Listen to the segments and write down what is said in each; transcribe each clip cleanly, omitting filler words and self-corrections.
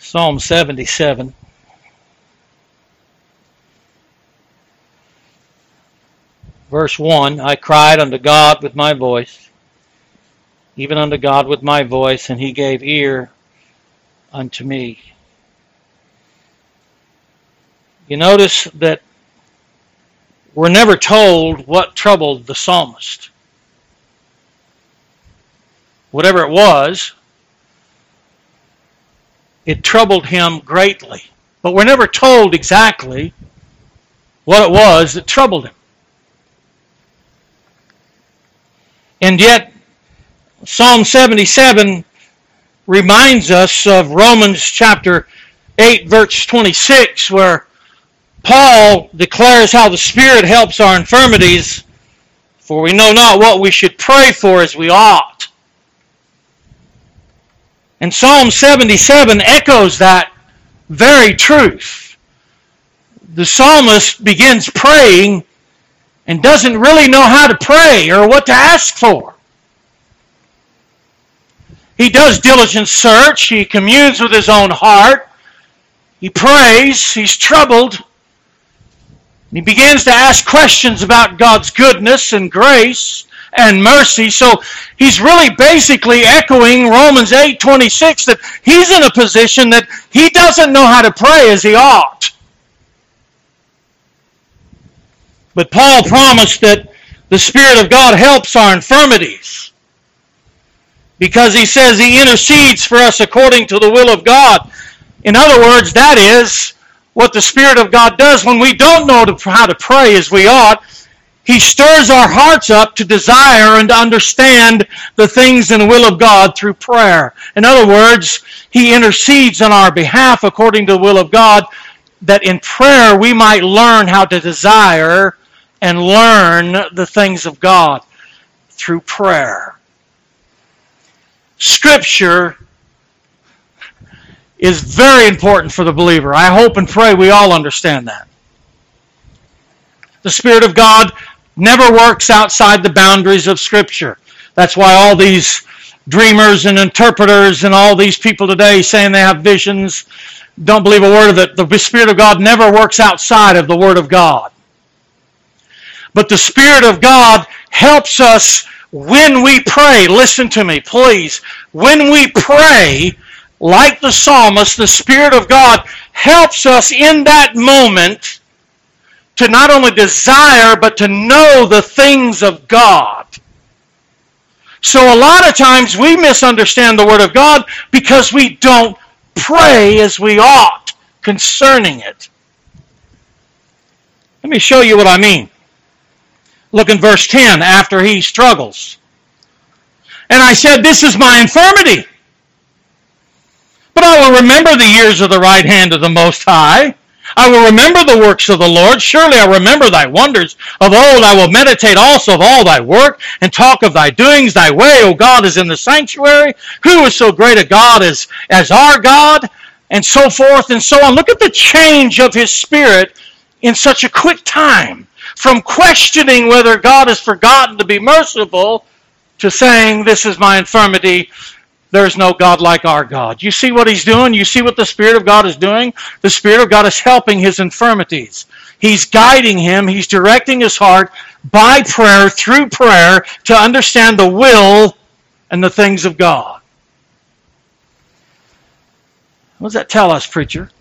Psalm 77. Verse 1, I cried unto God with my voice, even unto God with my voice, and he gave ear unto me. You notice that we're never told what troubled the psalmist. Whatever it was, it troubled him greatly. But we're never told exactly what it was that troubled him. And yet, Psalm 77 reminds us of Romans chapter 8, verse 26, where Paul declares how the Spirit helps our infirmities, for we know not what we should pray for as we ought. And Psalm 77 echoes that very truth. The psalmist begins praying and doesn't really know how to pray or what to ask for. He does diligent search. He communes with his own heart. He prays. He's troubled. He begins to ask questions about God's goodness and grace and mercy. So he's really basically echoing Romans 8:26, that he's in a position that he doesn't know how to pray as he ought. But Paul promised that the Spirit of God helps our infirmities, because he says he intercedes for us according to the will of God. In other words, that is what the Spirit of God does when we don't know how to pray as we ought. He stirs our hearts up to desire and to understand the things in the will of God through prayer. In other words, he intercedes on our behalf according to the will of God, that in prayer we might learn how to desire and learn the things of God through prayer. Scripture is very important for the believer. I hope and pray we all understand that. The Spirit of God never works outside the boundaries of Scripture. That's why all these dreamers and interpreters and all these people today saying they have visions don't believe a word of it. The Spirit of God never works outside of the Word of God. But the Spirit of God helps us when we pray. Listen to me, please. When we pray, like the psalmist, the Spirit of God helps us in that moment to not only desire, but to know the things of God. So a lot of times we misunderstand the Word of God because we don't pray as we ought concerning it. Let me show you what I mean. Look in verse 10, after he struggles. And I said, this is my infirmity. But I will remember the years of the right hand of the Most High. I will remember the works of the Lord. Surely I remember thy wonders of old. I will meditate also of all thy work, and talk of thy doings. Thy way, O God, is in the sanctuary. Who is so great a God as our God? And so forth and so on. Look at the change of his spirit in such a quick time. From questioning whether God has forgotten to be merciful to saying, this is my infirmity. There is no God like our God. You see what he's doing? You see what the Spirit of God is doing? The Spirit of God is helping his infirmities. He's guiding him. He's directing his heart by prayer, through prayer, to understand the will and the things of God. What does that tell us, preacher?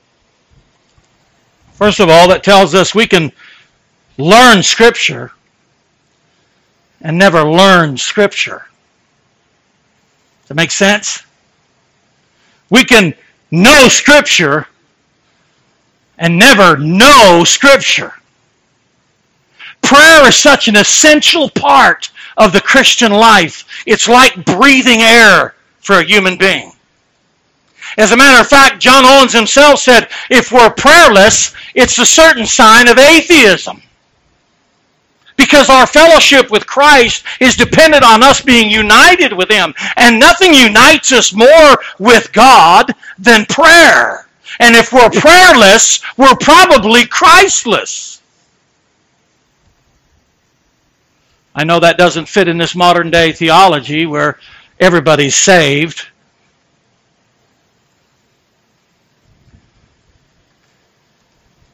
First of all, that tells us we can learn Scripture and never learn Scripture. Does that make sense? We can know Scripture and never know Scripture. Prayer is such an essential part of the Christian life. It's like breathing air for a human being. As a matter of fact, John Owens himself said, if we're prayerless, it's a certain sign of atheism. Because our fellowship with Christ is dependent on us being united with him. And nothing unites us more with God than prayer. And if we're prayerless, we're probably Christless. I know that doesn't fit in this modern day theology where everybody's saved.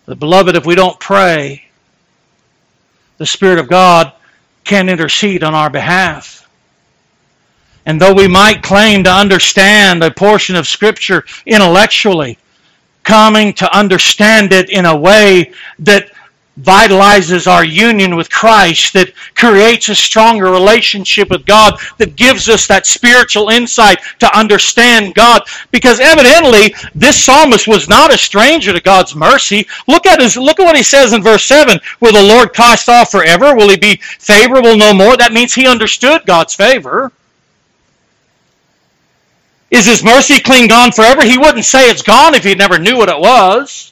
But beloved, if we don't pray, the Spirit of God can't intercede on our behalf. And though we might claim to understand a portion of Scripture intellectually, coming to understand it in a way that vitalizes our union with Christ, that creates a stronger relationship with God, that gives us that spiritual insight to understand God. Because evidently, this psalmist was not a stranger to God's mercy. Look at what he says in verse 7. Will the Lord cast off forever? Will he be favorable no more? That means he understood God's favor. Is his mercy clean gone forever? He wouldn't say it's gone if he never knew what it was.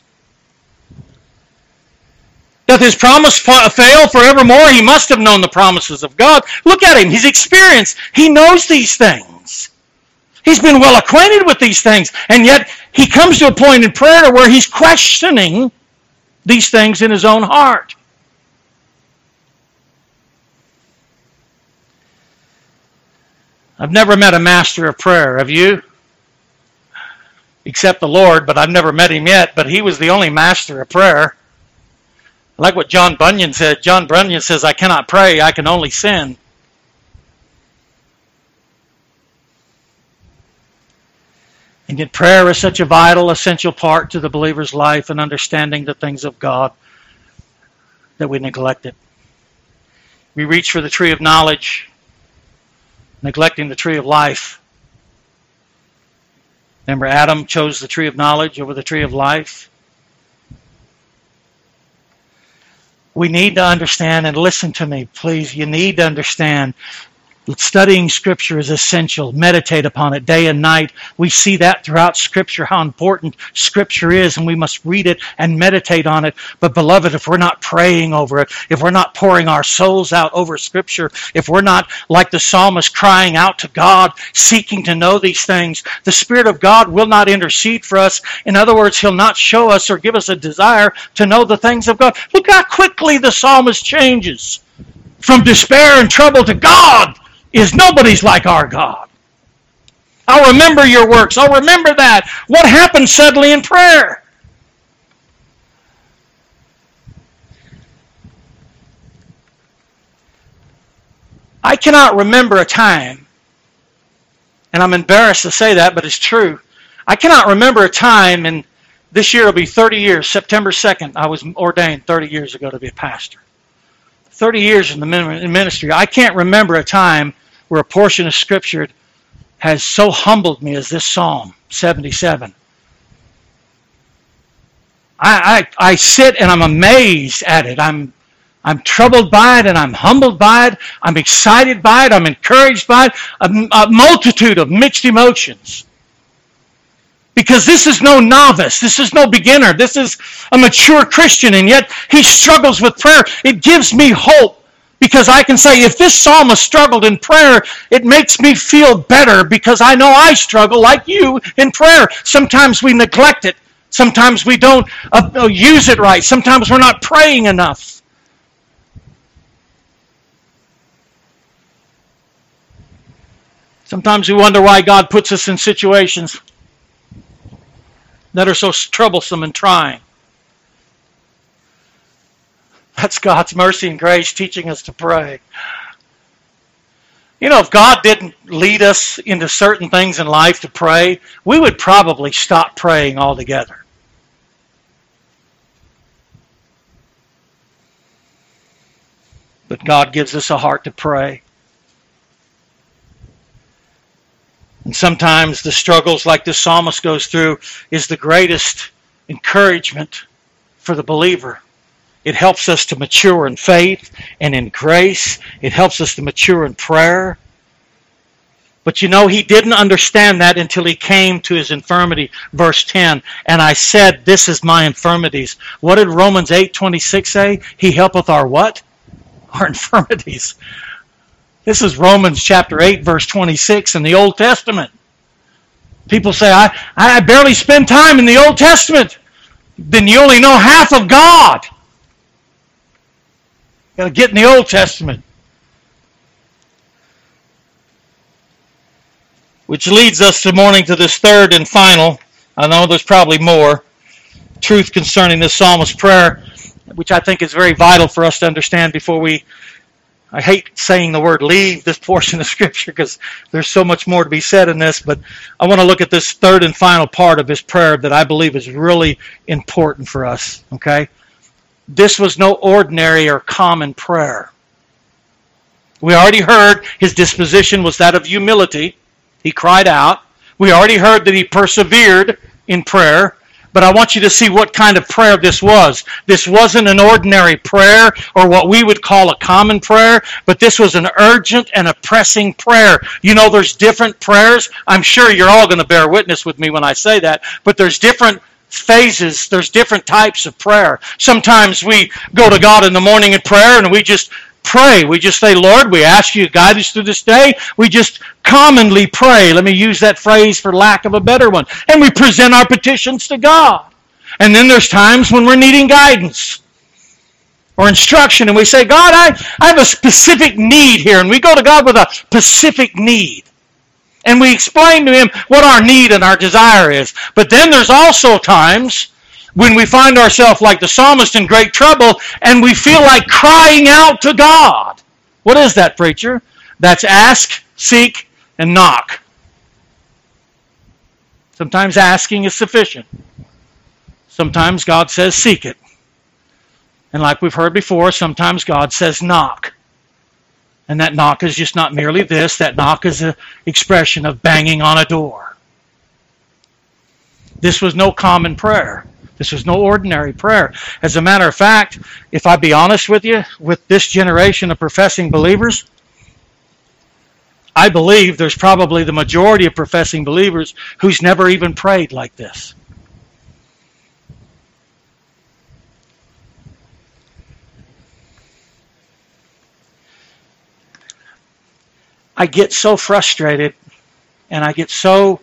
Doth his promise fail forevermore? He must have known the promises of God. Look at him. He's experienced. He knows these things. He's been well acquainted with these things. And yet he comes to a point in prayer where he's questioning these things in his own heart. I've never met a master of prayer. Have you? Except the Lord, but I've never met him yet. But he was the only master of prayer. I like what John Bunyan said. John Bunyan says, I cannot pray, I can only sin. And yet prayer is such a vital, essential part to the believer's life and understanding the things of God that we neglect it. We reach for the tree of knowledge, neglecting the tree of life. Remember, Adam chose the tree of knowledge over the tree of life. We need to understand, and listen to me, please. You need to understand that studying Scripture is essential. Meditate upon it day and night. We see that throughout Scripture, how important Scripture is, and we must read it and meditate on it. But beloved, if we're not praying over it, if we're not pouring our souls out over Scripture, if we're not like the psalmist crying out to God, seeking to know these things, the Spirit of God will not intercede for us. In other words, He'll not show us or give us a desire to know the things of God. Look how quickly the psalmist changes from despair and trouble to God. Nobody's like our God. I'll remember your works. I'll remember that. What happened suddenly in prayer? I cannot remember a time, and I'm embarrassed to say that, but it's true. I cannot remember a time, and this year will be 30 years, September 2nd, I was ordained 30 years ago to be a pastor. 30 years in the ministry, I can't remember a time where a portion of Scripture has so humbled me as this Psalm 77. I sit and I'm amazed at it. I'm troubled by it and I'm humbled by it. I'm excited by it. I'm encouraged by it. A multitude of mixed emotions. Because this is no novice. This is no beginner. This is a mature Christian, and yet he struggles with prayer. It gives me hope. Because I can say, if this psalmist struggled in prayer, it makes me feel better because I know I struggle like you in prayer. Sometimes we neglect it. Sometimes we don't use it right. Sometimes we're not praying enough. Sometimes we wonder why God puts us in situations that are so troublesome and trying. That's God's mercy and grace teaching us to pray. You know, if God didn't lead us into certain things in life to pray, we would probably stop praying altogether. But God gives us a heart to pray. And sometimes the struggles like the psalmist goes through is the greatest encouragement for the believer. It helps us to mature in faith and in grace. It helps us to mature in prayer. But you know, he didn't understand that until he came to his infirmity. Verse 10, and I said, this is my infirmities. What did Romans 8:26 say? He helpeth our what? Our infirmities. This is Romans chapter 8, verse 26 in the Old Testament. People say, I barely spend time in the Old Testament. Then you only know half of God. Got to get in the Old Testament. Which leads us to this third and final. I know there's probably more. truth concerning this psalmist's prayer, which I think is very vital for us to understand before I hate saying the word leave this portion of Scripture because there's so much more to be said in this, but I want to look at this third and final part of his prayer that I believe is really important for us, okay? This was no ordinary or common prayer. We already heard his disposition was that of humility. He cried out. We already heard that he persevered in prayer. But I want you to see what kind of prayer this was. This wasn't an ordinary prayer or what we would call a common prayer, but this was an urgent and a pressing prayer. You know, there's different prayers. I'm sure you're all going to bear witness with me when I say that, but there's different phases. There's different types of prayer. Sometimes we go to God in the morning in prayer and we just pray. We just say, Lord, we ask you to guide us through this day. We just commonly pray. Let me use that phrase for lack of a better one. And we present our petitions to God. And then there's times when we're needing guidance or instruction. And we say, God, I have a specific need here. And we go to God with a specific need. And we explain to Him what our need and our desire is. But then there's also times when we find ourselves like the psalmist in great trouble and we feel like crying out to God. What is that, preacher? That's ask, seek, and knock. Sometimes asking is sufficient. Sometimes God says seek it. And like we've heard before, sometimes God says knock. And that knock is just not merely this. That knock is an expression of banging on a door. This was no common prayer. This was no ordinary prayer. As a matter of fact, if I be honest with you, with this generation of professing believers, I believe there's probably the majority of professing believers who's never even prayed like this. I get so frustrated and I get so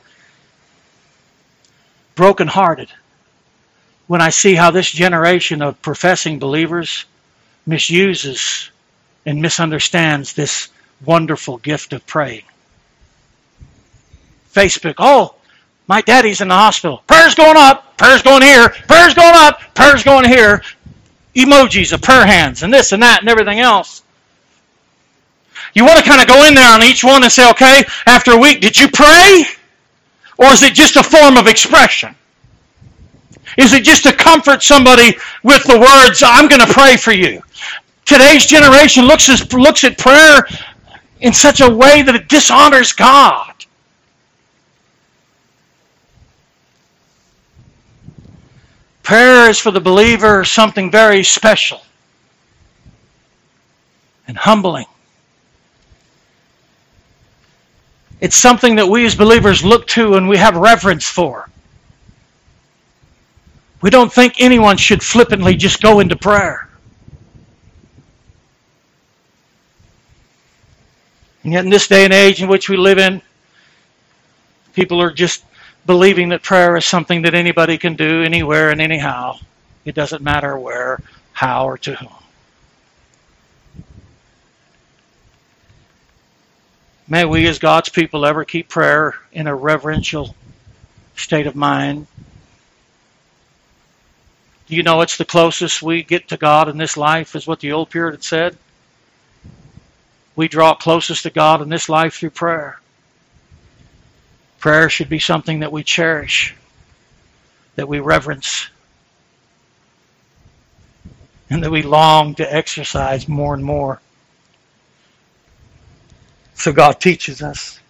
brokenhearted when I see how this generation of professing believers misuses and misunderstands this wonderful gift of praying. Facebook, oh, my daddy's in the hospital. Prayer's going up, prayer's going here, prayer's going up, prayer's going here. Emojis of prayer hands and this and that and everything else. You want to kind of go in there on each one and say, okay, after a week, did you pray? Or is it just a form of expression? Is it just to comfort somebody with the words, I'm going to pray for you? Today's generation looks at prayer in such a way that it dishonors God. Prayer is for the believer something very special and humbling. It's something that we as believers look to and we have reverence for. We don't think anyone should flippantly just go into prayer. And yet in this day and age in which we live in, people are just believing that prayer is something that anybody can do anywhere and anyhow. It doesn't matter where, how, or to whom. May we as God's people ever keep prayer in a reverential state of mind. Do you know it's the closest we get to God in this life, is what the old Puritan said? We draw closest to God in this life through prayer. Prayer should be something that we cherish, that we reverence, and that we long to exercise more and more. So God teaches us.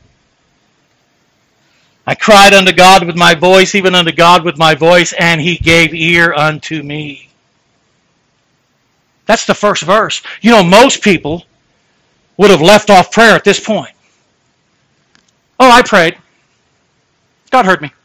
I cried unto God with my voice, even unto God with my voice, and He gave ear unto me. That's the first verse. You know, most people would have left off prayer at this point. Oh, I prayed. God heard me.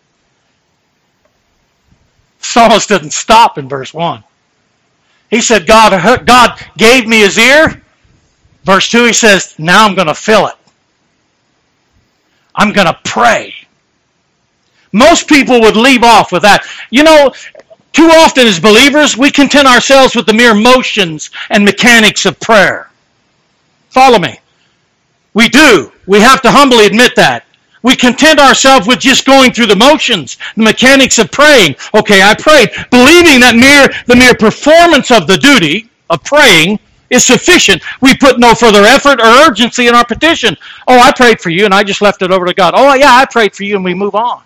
The psalmist doesn't stop in verse 1. He said, God gave me His ear. Verse 2, he says, now I'm going to fill it. I'm going to pray. Most people would leave off with that. You know, too often as believers, we content ourselves with the mere motions and mechanics of prayer. Follow me. We do. We have to humbly admit that. We content ourselves with just going through the motions, the mechanics of praying. Okay, I prayed, believing that the mere performance of the duty of praying is sufficient. We put no further effort or urgency in our petition. Oh, I prayed for you and I just left it over to God. Oh, yeah, I prayed for you, and we move on.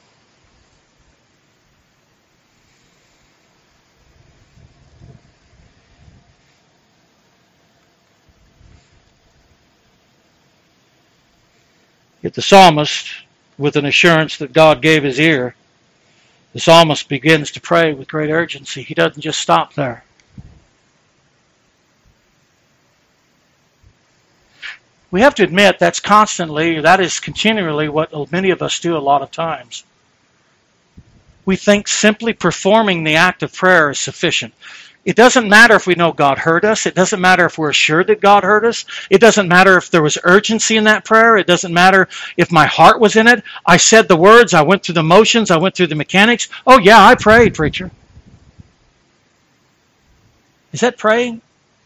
Yet the psalmist, with an assurance that God gave his ear, the psalmist begins to pray with great urgency. He doesn't just stop there. We have to admit that is continually what many of us do a lot of times. We think simply performing the act of prayer is sufficient. It doesn't matter if we know God heard us. It doesn't matter if we're assured that God heard us. It doesn't matter if there was urgency in that prayer. It doesn't matter if my heart was in it. I said the words. I went through the motions. I went through the mechanics. Oh, yeah, I prayed, preacher. Is that praying?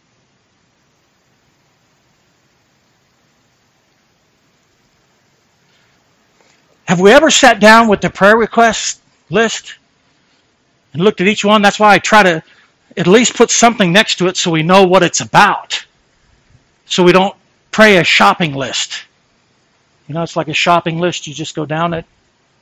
Have we ever sat down with the prayer request list and looked at each one? That's why I try to at least put something next to it so we know what it's about. So we don't pray a shopping list. You know, it's like a shopping list. You just go down it.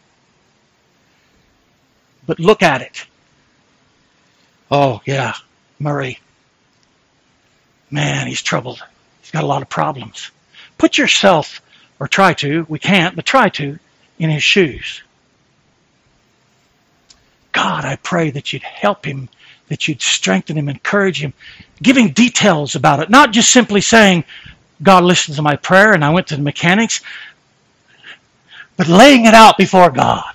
But look at it. Oh, yeah, Murray. Man, he's troubled. He's got a lot of problems. Put yourself, or try to, we can't, but try to, in his shoes. God, I pray that you'd help him, that you'd strengthen him, encourage him, giving details about it, not just simply saying, God listened to my prayer and I went to the mechanics, but laying it out before God.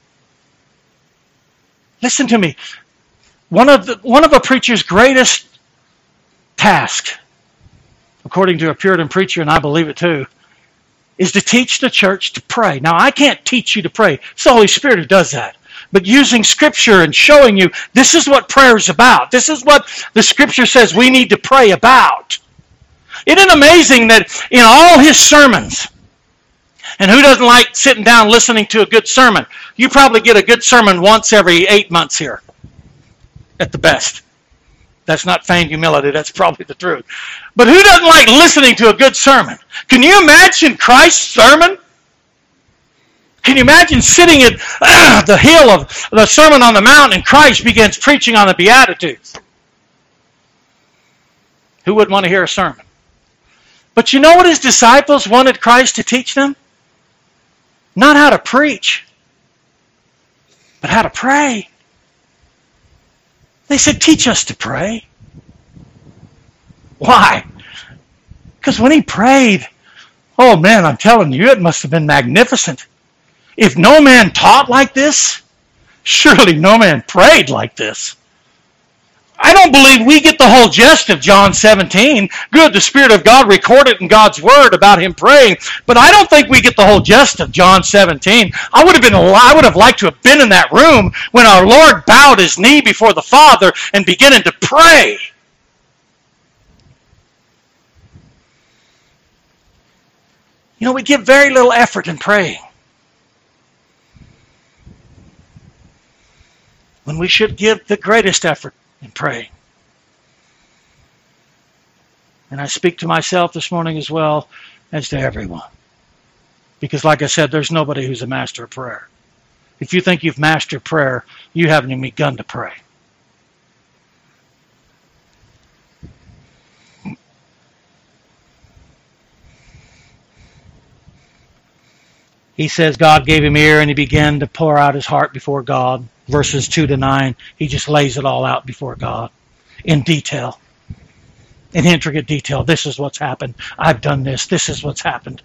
Listen to me. One of a preacher's greatest tasks, according to a Puritan preacher, and I believe it too, is to teach the church to pray. Now, I can't teach you to pray. It's the Holy Spirit who does that. But using Scripture and showing you, this is what prayer is about. This is what the Scripture says we need to pray about. Isn't it amazing that in all his sermons, and who doesn't like sitting down listening to a good sermon? You probably get a good sermon once every 8 months here, at the best. That's not feigned humility, that's probably the truth. But who doesn't like listening to a good sermon? Can you imagine Christ's sermon? Can you imagine sitting at the hill of the Sermon on the Mount and Christ begins preaching on the Beatitudes? Who wouldn't want to hear a sermon? But you know what his disciples wanted Christ to teach them? Not how to preach, but how to pray. They said, teach us to pray. Why? Because when he prayed, oh man, I'm telling you, it must have been magnificent. If no man taught like this, surely no man prayed like this. I don't believe we get the whole gist of John 17. Good, the Spirit of God recorded in God's Word about him praying, but I don't think we get the whole gist of John 17. I would have liked to have been in that room when our Lord bowed his knee before the Father and beginning to pray. You know, we give very little effort in praying, when we should give the greatest effort in praying. And I speak to myself this morning as well as to everyone. Because like I said, there's nobody who's a master of prayer. If you think you've mastered prayer, you haven't even begun to pray. He says God gave him ear and he began to pour out his heart before God. Verses 2 to 9, he just lays it all out before God in detail, in intricate detail. This is what's happened. I've done this. This is what's happened.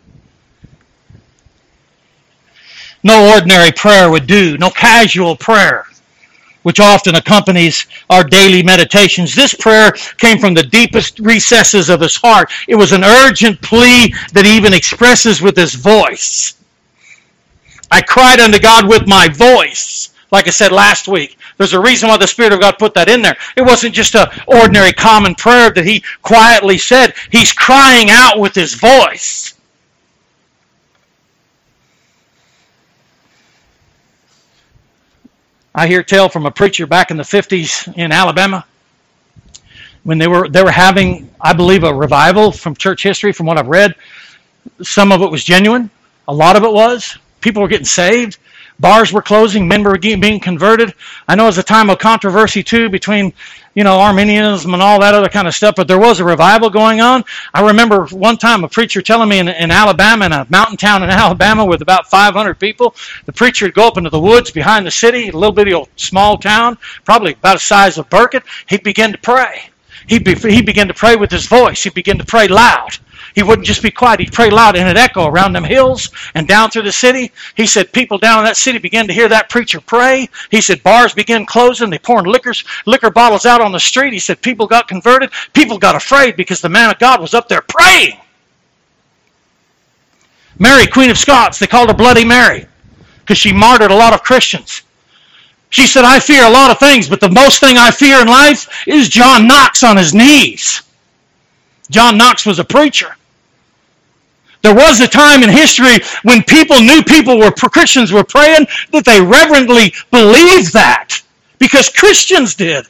No ordinary prayer would do. No casual prayer, which often accompanies our daily meditations. This prayer came from the deepest recesses of his heart. It was an urgent plea that he even expresses with his voice. I cried unto God with my voice. Like I said last week, there's a reason why the Spirit of God put that in there. It wasn't just an ordinary common prayer that he quietly said. He's crying out with his voice. I hear tell from a preacher back in the 50s in Alabama when they were having, I believe, a revival from church history, from what I've read. Some of it was genuine. A lot of it was. People were getting saved. Bars were closing. Men were being converted. I know it was a time of controversy, too, between, Arminianism and all that other kind of stuff, but there was a revival going on. I remember one time a preacher telling me in Alabama, in a mountain town in Alabama with about 500 people, the preacher would go up into the woods behind the city, a little bitty old small town, probably about the size of Burkett. He'd begin to pray. He began to pray with his voice. He began to pray loud. He wouldn't just be quiet. He'd pray loud, and it'd echo around them hills and down through the city. He said people down in that city began to hear that preacher pray. He said bars began closing. They pouring liquor bottles out on the street. He said people got converted. People got afraid because the man of God was up there praying. Mary, Queen of Scots, they called her Bloody Mary because she martyred a lot of Christians. She said, I fear a lot of things, but the most thing I fear in life is John Knox on his knees. John Knox was a preacher. There was a time in history when Christians were praying, that they reverently believed that because Christians did.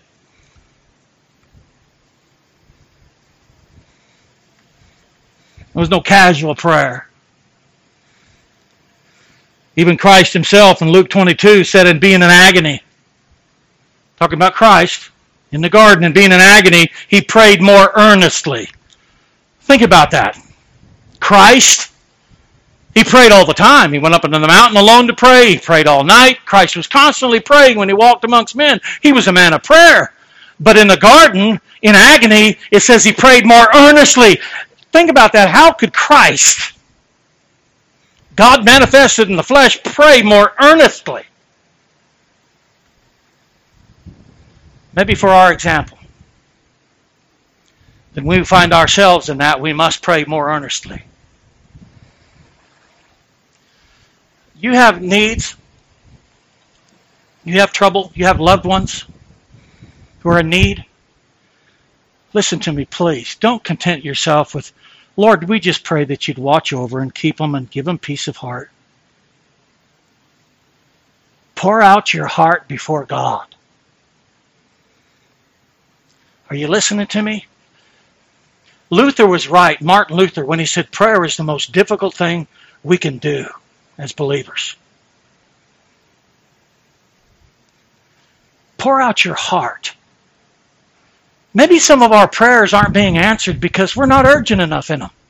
There was no casual prayer. Even Christ himself in Luke 22 said in being in agony, talking about Christ in the garden and being in agony, he prayed more earnestly. Think about that. Christ, he prayed all the time. He went up into the mountain alone to pray. He prayed all night. Christ was constantly praying when he walked amongst men. He was a man of prayer. But in the garden, in agony, it says he prayed more earnestly. Think about that. How could Christ, God manifested in the flesh, pray more earnestly? Maybe for our example. Then we find ourselves in that, we must pray more earnestly. You have needs. You have trouble. You have loved ones who are in need. Listen to me, please. Don't content yourself with, Lord, we just pray that you'd watch over and keep them and give them peace of heart. Pour out your heart before God. Are you listening to me? Luther was right, Martin Luther, when he said prayer is the most difficult thing we can do as believers. Pour out your heart. Maybe some of our prayers aren't being answered because we're not urgent enough in them.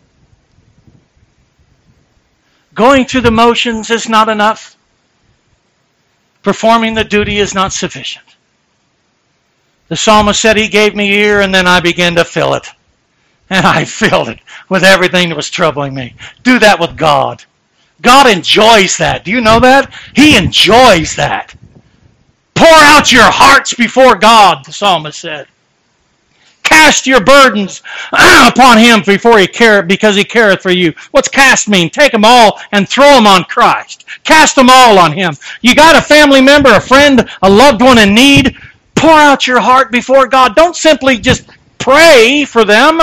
Going through the motions is not enough. Performing the duty is not sufficient. The psalmist said, he gave me ear and then I began to fill it. And I filled it with everything that was troubling me. Do that with God. God enjoys that. Do you know that? He enjoys that. Pour out your hearts before God, the psalmist said. Cast your burdens upon him because he careth for you. What's cast mean? Take them all and throw them on Christ. Cast them all on him. You got a family member, a friend, a loved one in need. Pour out your heart before God. Don't simply just pray for them.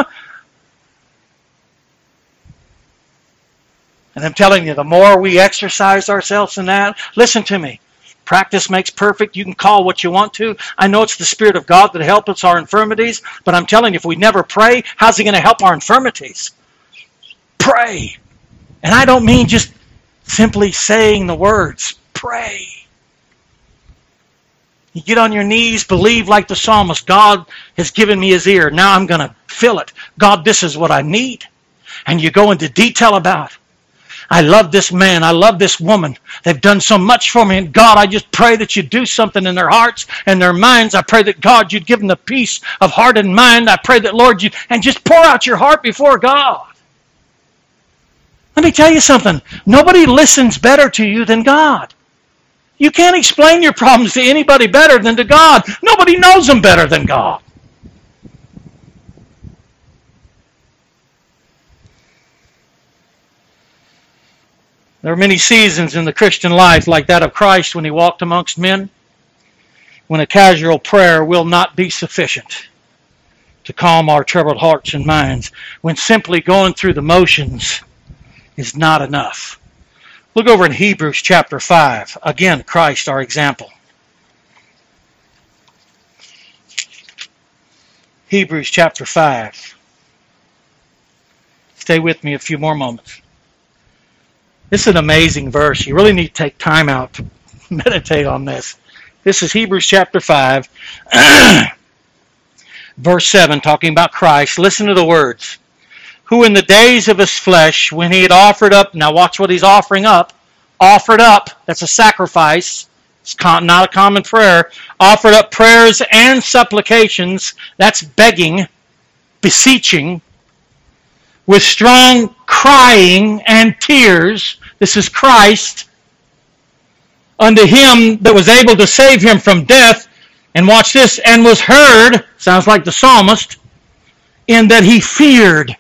And I'm telling you, the more we exercise ourselves in that, listen to me. Practice makes perfect. You can call what you want to. I know it's the Spirit of God that helps us our infirmities, but I'm telling you, if we never pray, how's He going to help our infirmities? Pray. And I don't mean just simply saying the words. Pray. You get on your knees, believe like the psalmist. God has given me His ear. Now I'm going to fill it. God, this is what I need. And you go into detail about it. I love this man. I love this woman. They've done so much for me. And God, I just pray that you do something in their hearts and their minds. I pray that, God, you'd give them the peace of heart and mind. I pray that, Lord, and just pour out your heart before God. Let me tell you something. Nobody listens better to you than God. You can't explain your problems to anybody better than to God. Nobody knows them better than God. There are many seasons in the Christian life like that of Christ when He walked amongst men, when a casual prayer will not be sufficient to calm our troubled hearts and minds, when simply going through the motions is not enough. Look over in Hebrews chapter 5. Again, Christ, our example. Hebrews chapter 5. Stay with me a few more moments. This is an amazing verse. You really need to take time out to meditate on this. This is Hebrews chapter 5, verse 7, talking about Christ. Listen to the words. Who in the days of his flesh, when he had offered up, now watch what he's offering up, offered up, that's a sacrifice, it's not a common prayer, offered up prayers and supplications, that's begging, beseeching, with strong crying and tears, this is Christ, unto him that was able to save him from death, and watch this, and was heard, sounds like the psalmist, in that he feared.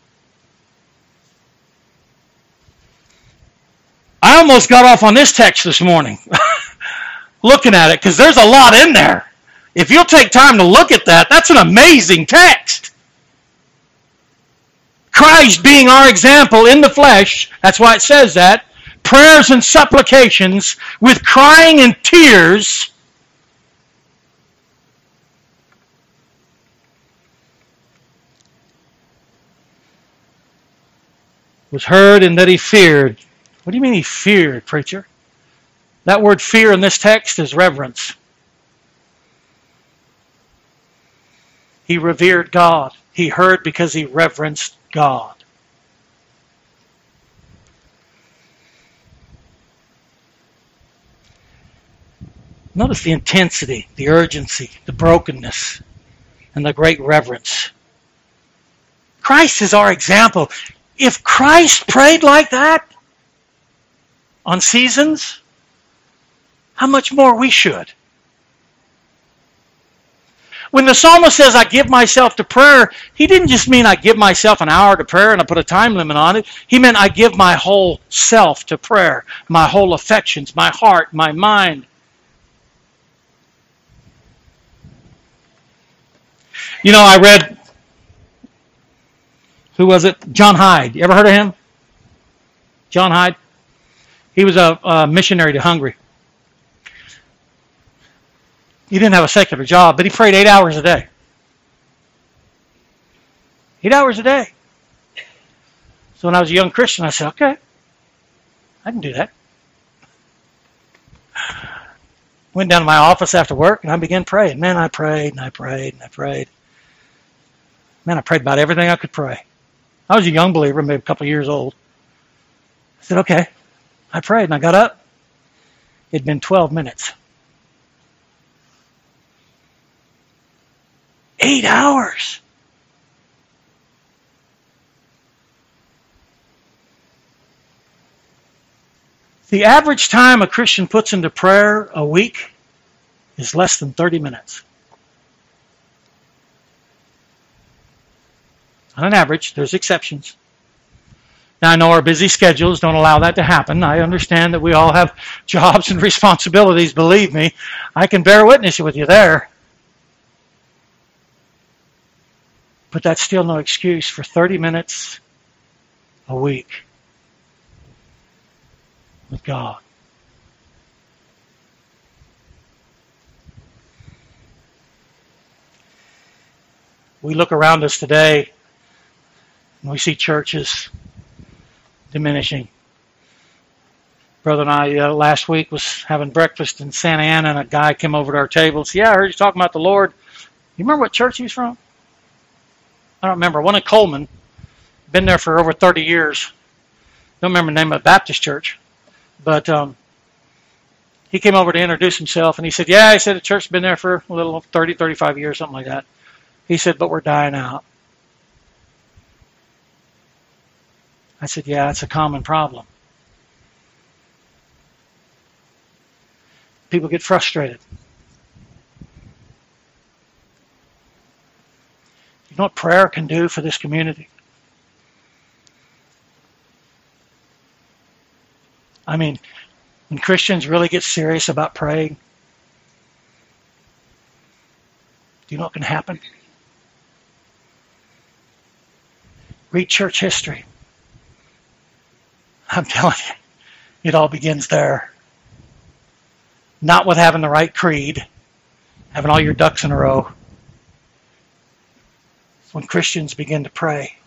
I almost got off on this text this morning, looking at it, because there's a lot in there. If you'll take time to look at that, that's an amazing text. Christ being our example in the flesh, that's why it says that, prayers and supplications with crying and tears, was heard in that he feared. What do you mean he feared, preacher? That word fear in this text is reverence. He revered God. He heard because he reverenced God. Notice the intensity, the urgency, the brokenness, and the great reverence. Christ is our example. If Christ prayed like that on seasons, how much more we should. When the psalmist says, I give myself to prayer, he didn't just mean I give myself an hour to prayer and I put a time limit on it. He meant I give my whole self to prayer, my whole affections, my heart, my mind. You know, I read, who was it? John Hyde. You ever heard of him? John Hyde? He was a missionary to Hungary. He didn't have a secular job, but he prayed 8 hours a day. 8 hours a day. So when I was a young Christian, I said, okay, I can do that. Went down to my office after work, and I began praying. Man, I prayed, and I prayed, and I prayed. Man, I prayed about everything I could pray. I was a young believer, maybe a couple of years old. I said, okay. I prayed, and I got up. It had been 12 minutes. 8 hours. The average time a Christian puts into prayer a week is less than 30 minutes. On an average, there's exceptions. Now, I know our busy schedules don't allow that to happen. I understand that we all have jobs and responsibilities. Believe me, I can bear witness with you there. But that's still no excuse for 30 minutes a week with God. We look around us today and we see churches diminishing. Brother and I last week was having breakfast in Santa Ana, and a guy came over to our table and said, yeah, I heard you talking about the Lord. You remember what church he was from? I don't remember. One in Coleman. Been there for over 30 years. Don't remember the name of the Baptist church. But he came over to introduce himself, and he said, yeah, he said the church's been there for a little 30, 35 years, something like that. He said, but we're dying out. I said, yeah, it's a common problem. People get frustrated. You know what prayer can do for this community? I mean, when Christians really get serious about praying, do you know what can happen? Read church history. I'm telling you, it all begins there. Not with having the right creed, having all your ducks in a row. when Christians begin to pray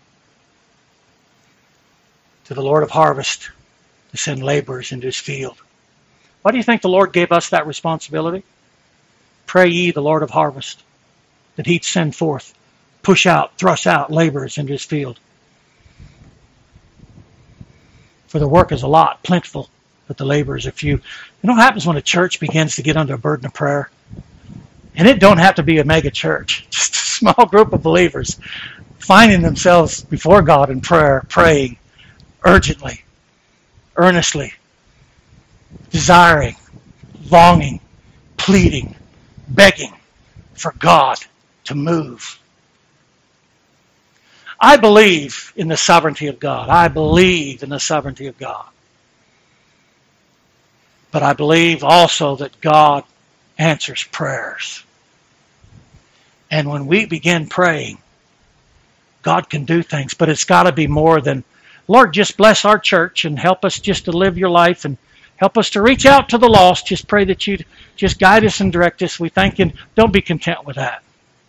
to the Lord of harvest to send laborers into his field. Why do you think the Lord gave us that responsibility? Pray ye the Lord of harvest, that he'd send forth, push out, thrust out laborers into his field. For the work is a lot, plentiful, but the laborers are few. You know what happens when a church begins to get under a burden of prayer? And it don't have to be a mega church. Just a small group of believers finding themselves before God in prayer, praying urgently, earnestly, desiring, longing, pleading, begging for God to move. I believe in the sovereignty of God. I believe in the sovereignty of God. But I believe also that God answers prayers. And when we begin praying, God can do things, but it's got to be more than, Lord, just bless our church and help us just to live your life and help us to reach out to the lost. Just pray that you just guide us and direct us. We thank you. Don't be content with that.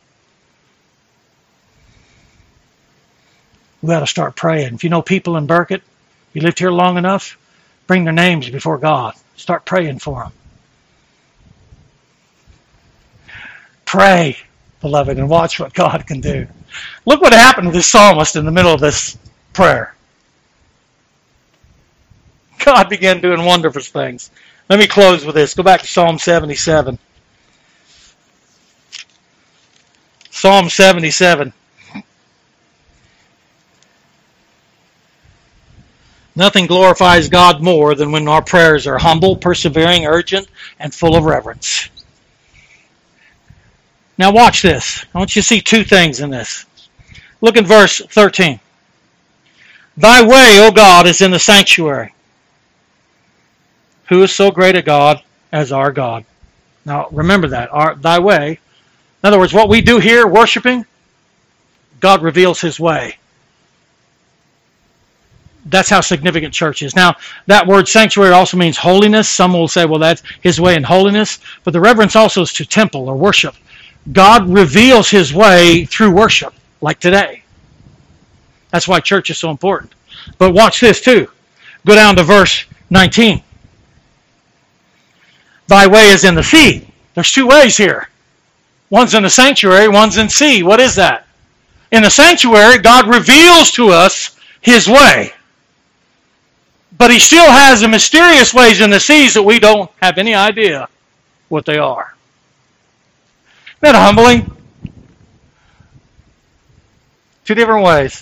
We got to start praying. If you know people in Burkett, you lived here long enough, bring their names before God. Start praying for them. Pray, beloved, and watch what God can do. Look what happened to this psalmist in the middle of this prayer. God began doing wonderful things. Let me close with this. Go back to Psalm 77. Psalm 77. Nothing glorifies God more than when our prayers are humble, persevering, urgent, and full of reverence. Now watch this. I want you to see two things in this. Look at verse 13. Thy way, O God, is in the sanctuary. Who is so great a God as our God? Now remember that. Thy way. In other words, what we do here, worshiping, God reveals his way. That's how significant church is. Now, that word sanctuary also means holiness. Some will say, well, that's his way in holiness. But the reference also is to temple or worship. God reveals his way through worship, like today. That's why church is so important. But watch this too. Go down to verse 19. Thy way is in the sea. There's two ways here. One's in the sanctuary, one's in sea. What is that? In the sanctuary, God reveals to us his way. But he still has the mysterious ways in the seas that we don't have any idea what they are. Isn't that humbling? Two different ways.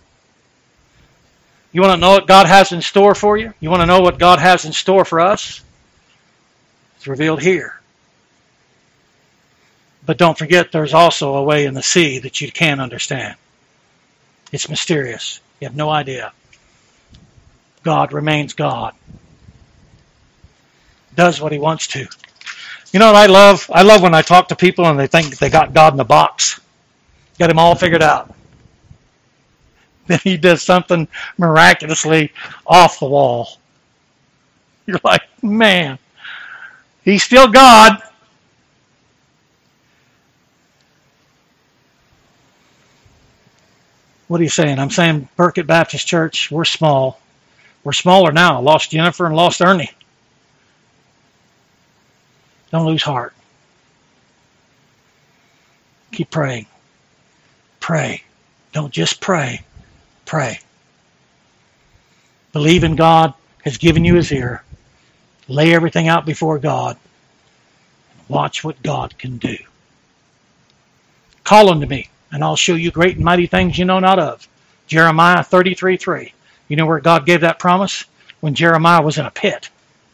You want to know what God has in store for you? You want to know what God has in store for us? It's revealed here. But don't forget, there's also a way in the sea that you can't understand. It's mysterious. You have no idea. God remains God. Does what he wants to. You know what I love? I love when I talk to people and they think they got God in a box. Got him all figured out. Then he does something miraculously off the wall. You're like, man, he's still God. What are you saying? I'm saying Burkett Baptist Church, we're small. We're smaller now. Lost Jennifer and lost Ernie. Don't lose heart. Keep praying. Pray. Don't just pray. Pray. Believe in God has given you his ear. Lay everything out before God. Watch what God can do. Call unto me, and I'll show you great and mighty things you know not of. Jeremiah 33:3. You know where God gave that promise? When Jeremiah was in a pit.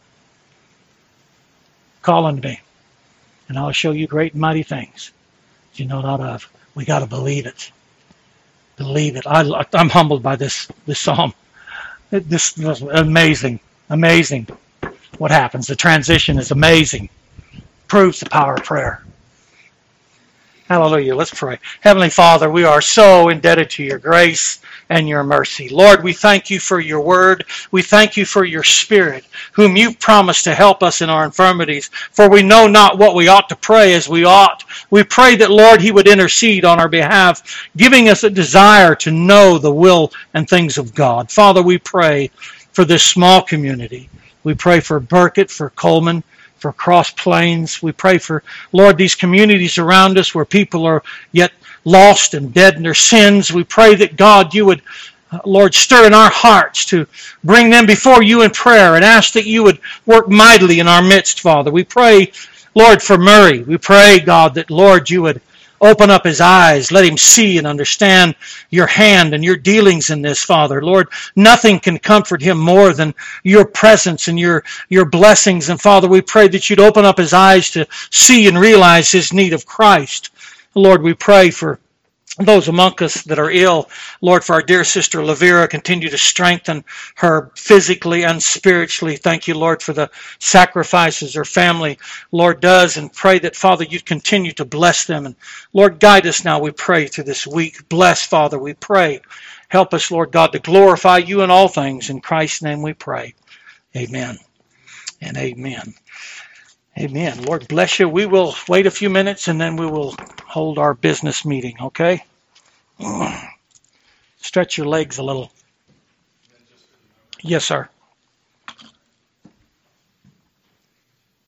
Call unto me, and I'll show you great and mighty things you know not of. We got to believe it. Believe it. I'm humbled by this psalm. This was amazing. Amazing what happens. The transition is amazing. Proves the power of prayer. Hallelujah. Let's pray. Heavenly Father, we are so indebted to your grace and your mercy. Lord, we thank you for your word. We thank you for your Spirit, whom you've promised to help us in our infirmities. For we know not what we ought to pray as we ought. We pray that, Lord, he would intercede on our behalf, giving us a desire to know the will and things of God. Father, we pray for this small community. We pray for Burkett, for Coleman, for Cross Plains. We pray for, Lord, these communities around us where people are yet lost and dead in their sins. We pray that, God, you would, Lord, stir in our hearts to bring them before you in prayer and ask that you would work mightily in our midst, Father. We pray, Lord, for Murray. We pray, God, that, Lord, you would open up his eyes, let him see and understand your hand and your dealings in this, Father. Lord, nothing can comfort him more than your presence and your blessings. And Father, we pray that you'd open up his eyes to see and realize his need of Christ. Lord, we pray for those among us that are ill. Lord, for our dear sister Lavera, continue to strengthen her physically and spiritually. Thank you, Lord, for the sacrifices her family, Lord, does. And pray that, Father, you continue to bless them. And Lord, guide us now, we pray, through this week. Bless, Father, we pray. Help us, Lord God, to glorify you in all things. In Christ's name we pray. Amen and amen. Amen. Lord bless you. We will wait a few minutes and then we will hold our business meeting, okay? Stretch your legs a little. Yes, sir.